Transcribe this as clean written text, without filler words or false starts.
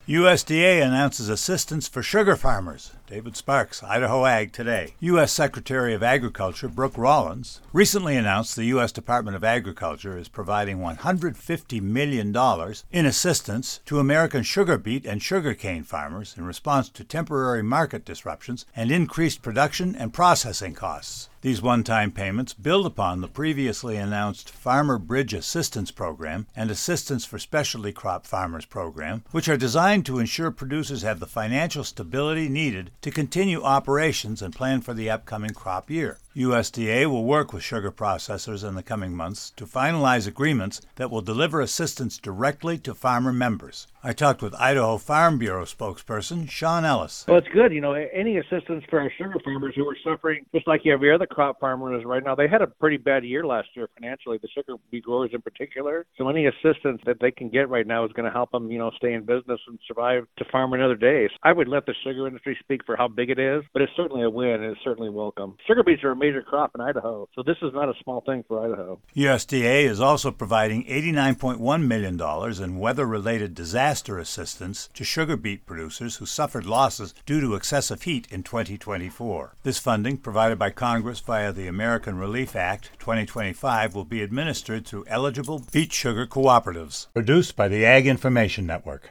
USDA announces assistance for sugar farmers. David Sparks, Idaho Ag Today. U.S. Secretary of Agriculture Brooke Rollins recently announced the U.S. Department of Agriculture is providing $150 million in assistance to American sugar beet and sugarcane farmers in response to temporary market disruptions and increased production and processing costs. These one-time payments build upon the previously announced Farmer Bridge Assistance Program and Assistance for Specialty Crop Farmers Program, which are designed to ensure producers have the financial stability needed to continue operations and plan for the upcoming crop year. USDA will work with sugar processors in the coming months to finalize agreements that will deliver assistance directly to farmer members. I talked with Idaho Farm Bureau spokesperson Sean Ellis. Well, it's good. Any assistance for our sugar farmers who are suffering, just like every other crop farmer is right now. They had a pretty bad year last year financially, the sugar beet growers in particular. So any assistance that they can get right now is going to help them, stay in business and survive to farm another day. I would let the sugar industry speak for how big it is, but it's certainly a win and it's certainly welcome. Sugar beets are a major crop in Idaho, so this is not a small thing for Idaho. USDA is also providing $89.1 million in weather-related disaster assistance to sugar beet producers who suffered losses due to excessive heat in 2024. This funding, provided by Congress via the American Relief Act 2025, will be administered through eligible beet sugar cooperatives. Produced by the Ag Information Network.